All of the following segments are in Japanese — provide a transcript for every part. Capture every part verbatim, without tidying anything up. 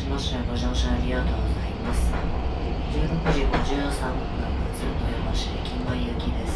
しましてご乗車ありがとうございます。じゅうろくじごじゅうさんぷん発豊橋駅前行きです。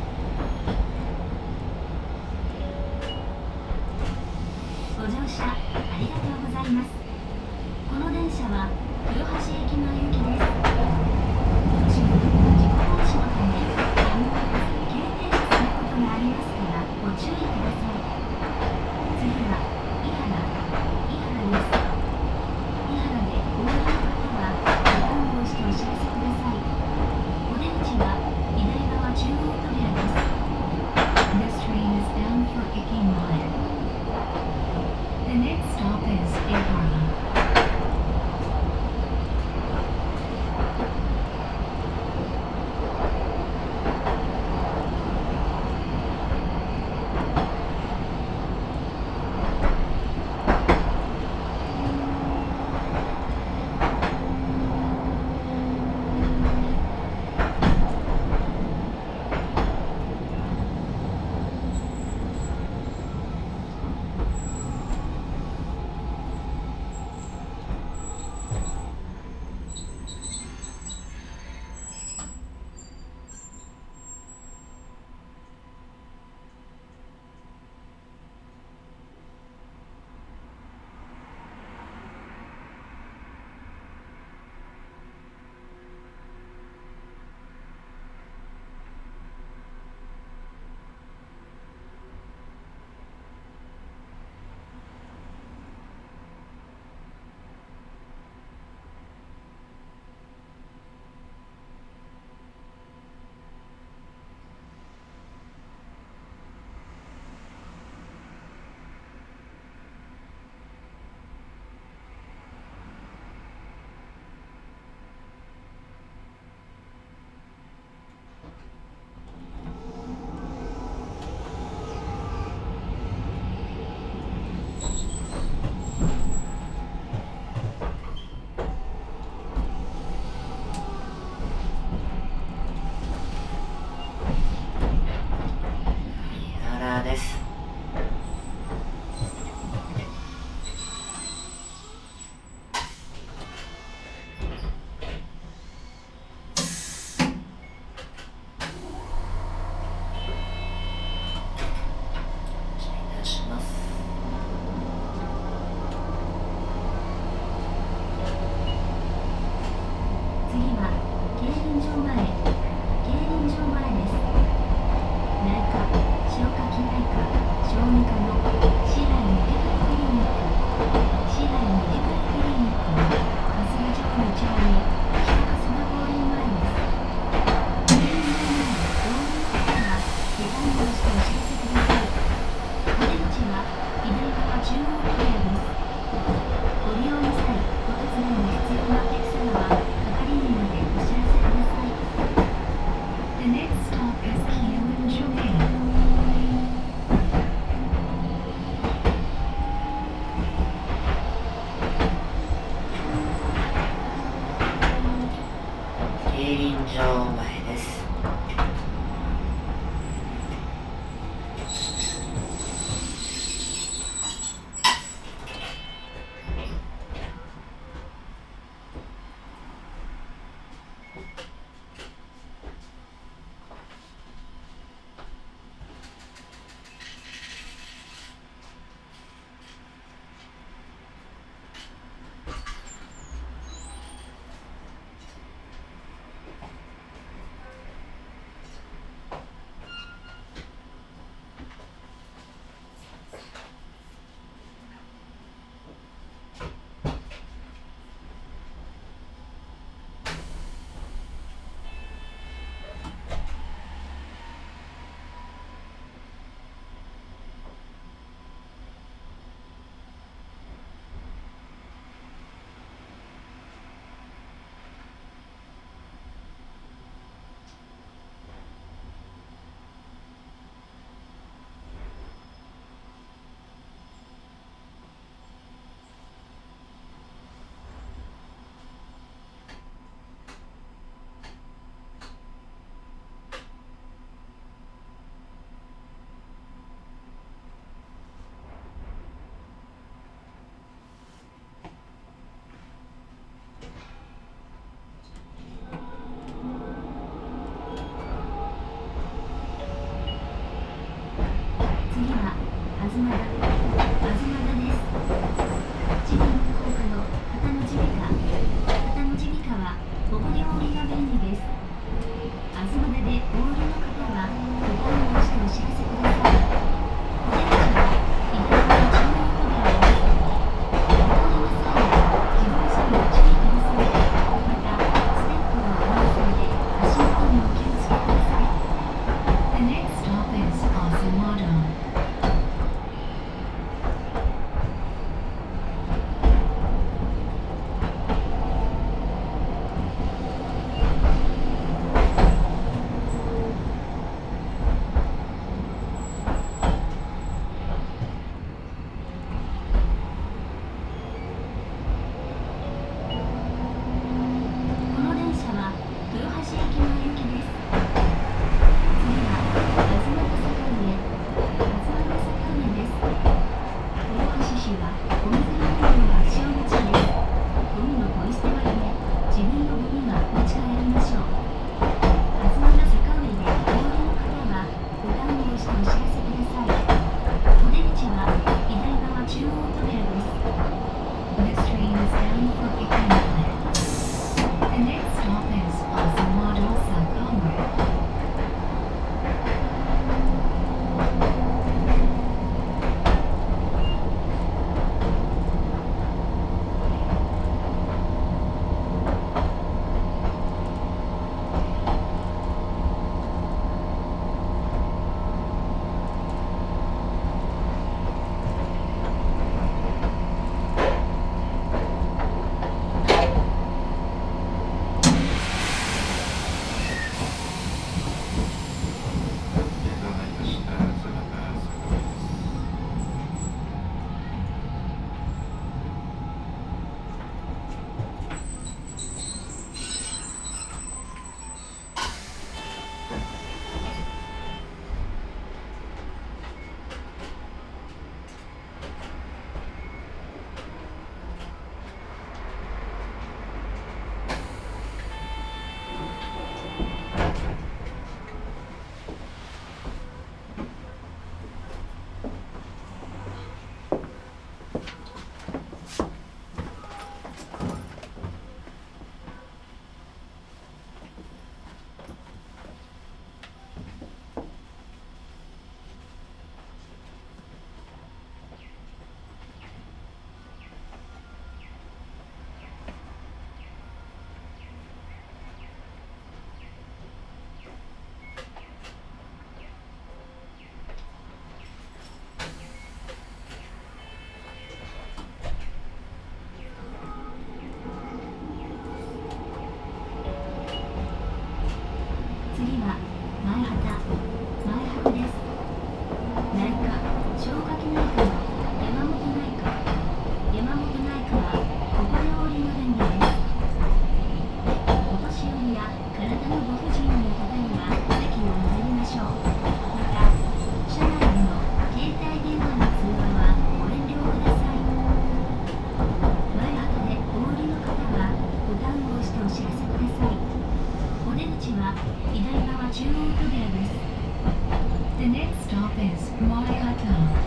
ご乗車ありがとうございます。この電車は豊橋駅前行きです。途中、事故防止のためやむを得ず急停車することがありますからご注意ください。次は伊原伊原です。伊原でお降りの方はボタンを押してお知らせください。お出口は左側中央扉です。 This train is bound for Ikimai. The next stop is Ihara. 伊原です。失礼いたします。 次は競輪場前競輪場前です。内科消化器内科あずまだあずまだです。地方福岡の片野耳鼻科片野耳鼻科はおこりおりが便利です。あずまだでお降りの方はボタンを押してお知らせください。お出口は左側の中央扉です。お降りの際は機動作業注意ください。またステップはありますので足元にお気をつけください。 The next stop is Azumada. この電車は豊橋駅前行きです。次はあずまだ坂上あずまだ坂上です。豊橋市はゴミゼロ運動発祥の地です。ゴミのポイ捨てはやめ、自分のゴミは持ち帰りましょう。あずまだ坂上でお降りの方はボタンを押してお知らせください。お出口は左側中央扉です。This train is bound for Ekinola. The next stop is Azumada Sakama. 次は前畑前畑です。内科消化器内科の山本内科山本内科はここでお降りの便利です。お年寄りや体のご不自由な方には席を譲りましょう。また車内での携帯電話の通話はご遠慮ください。前畑でお降りの方はボタンを押してお知らせください。お出口は左側中央扉です。The next stop is Maihata.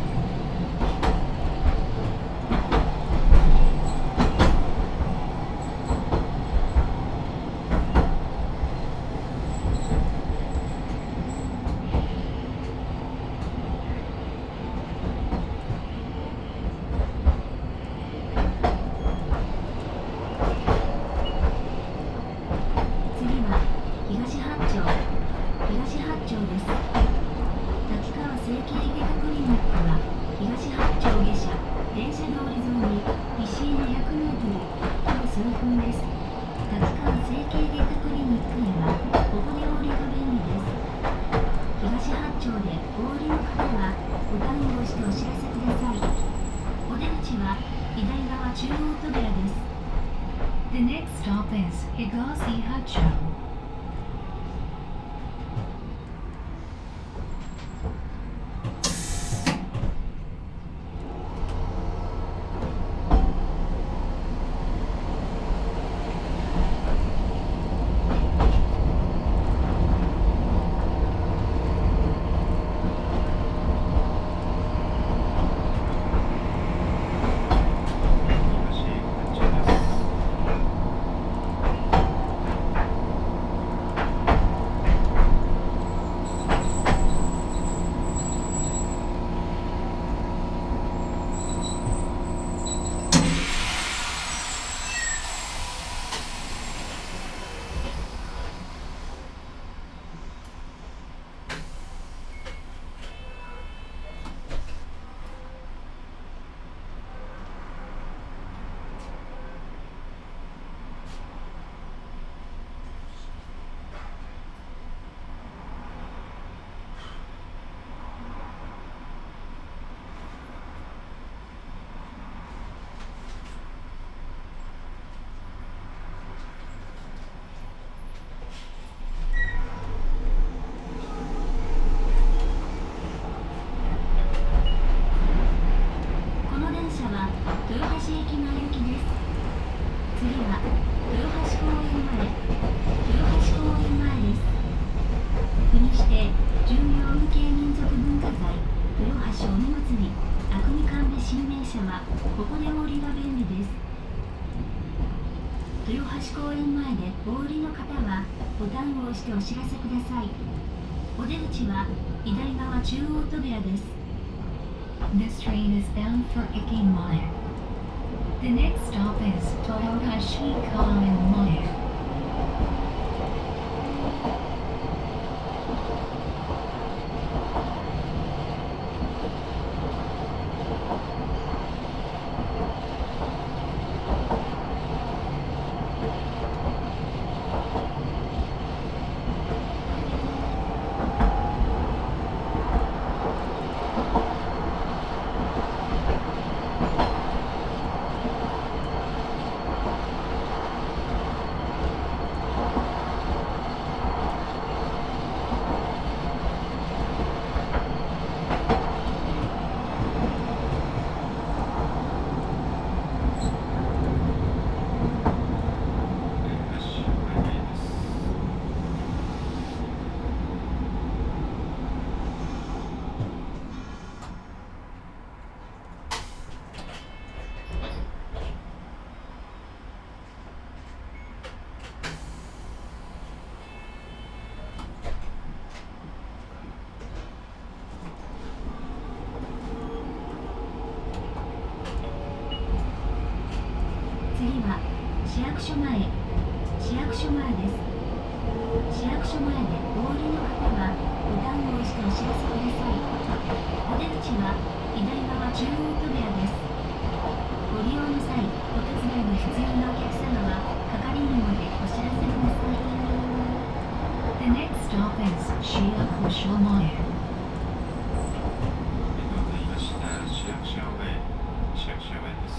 次は東八丁東八丁です。滝川整形外科クリニックは東八丁下車電車通り沿いに西へにひゃくメートル徒歩数分です。滝川整形外科クリニックへはここでお降りが便利です。東八丁でお降りの方はボタンを押してお知らせください。お出口は左側中央扉です。The next stop is Higashi Hacho. 次備阿国間部新名車はここでお降りが便利です。豊橋公園前でお降りの方はボタンを押してお知らせください。お出口は左側中央扉です。 This train is bound for Ekimae. The next stop is Toyohashi Koenmae. 次は市役所前、市役所前です。市役所前でお降りの方はボタンを押してお知らせください。お出口は左側中央扉です。ご利用の際、お手伝いが必要なお客様は係員までお知らせください。 The next stop is Shiakushomae. 市役所前、市役所前です。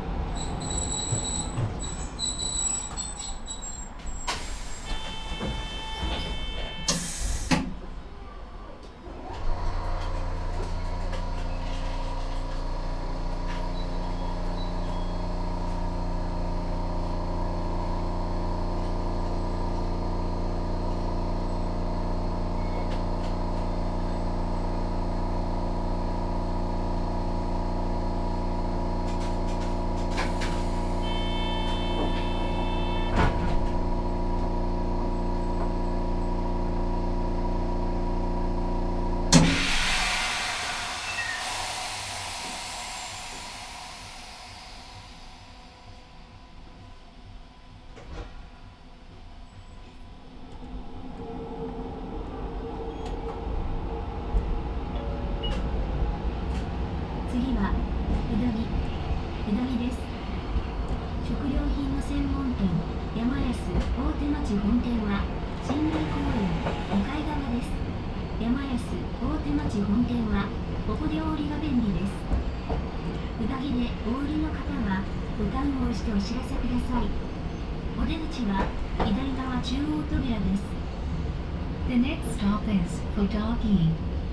次はうなぎ、うなぎです。食料品の専門店山安大手町本店は新宮公園向かい側です。山安大手町本店はここでお降りが便利です。うなぎでお降りの方はボタンを押してお知らせください。お出口は左側中央扉です。 The next stop is Futaki.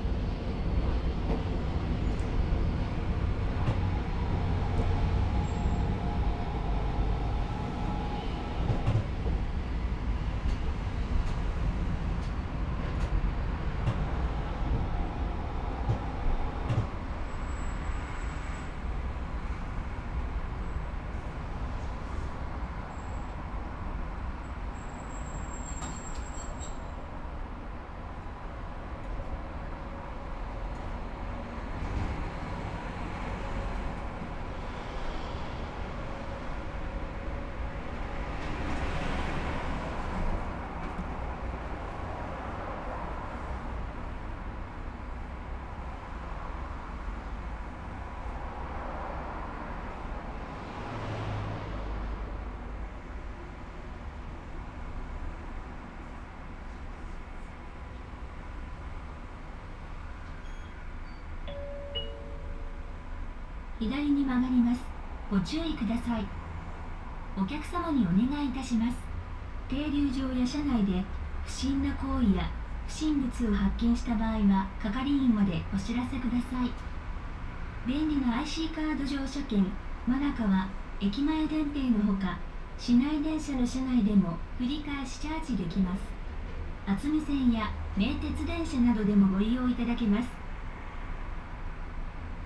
左に曲がります。ご注意ください。お客様にお願いいたします。停留場や車内で不審な行為や不審物を発見した場合は係員までお知らせください。便利な アイシー カード乗車券マナカは駅前電停のほか市内電車の車内でも繰り返しチャージできます。渥美線や名鉄電車などでもご利用いただけます。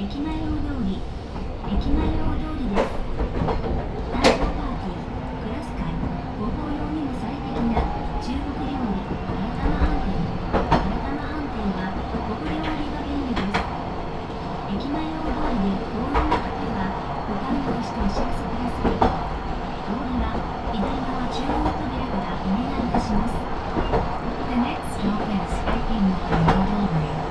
駅前大通り、駅前大通りです。誕生パーティー、クラス会、ご法要にも最適な中国料理、新玉飯店。新玉飯店は国料理が便利です。駅前大通りでご利用の方はボタンを押してお知らせください。通りは左側中央扉からお願いいたします。 The next stop is Ekin Mall Delivery.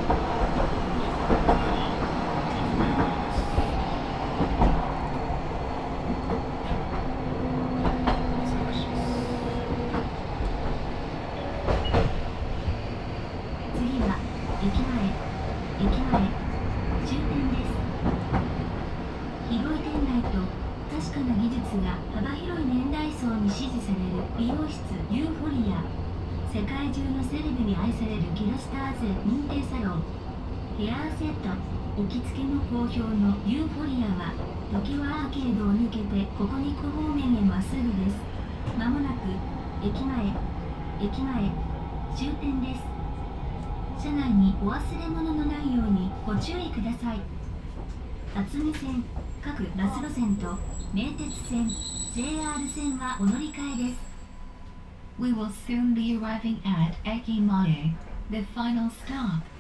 次は駅前、駅前、終点です。広い店内と確かな技術が幅広い年代層に支持される美容室ユーフォリア。世界中のセレブに愛されるキラスターゼ認定サロン。ヘアセット、置き付けも好評のユーフォリアは常盤アーケードを抜けてここに行方面へまっすぐです。まもなく駅前、駅前、終点です。車内にお忘れ物のないようにご注意ください。厚木線、各バス路線と名鉄線、ジェイアール 線はお乗り換えです。 We will soon be arriving at Ekimae, the final stop.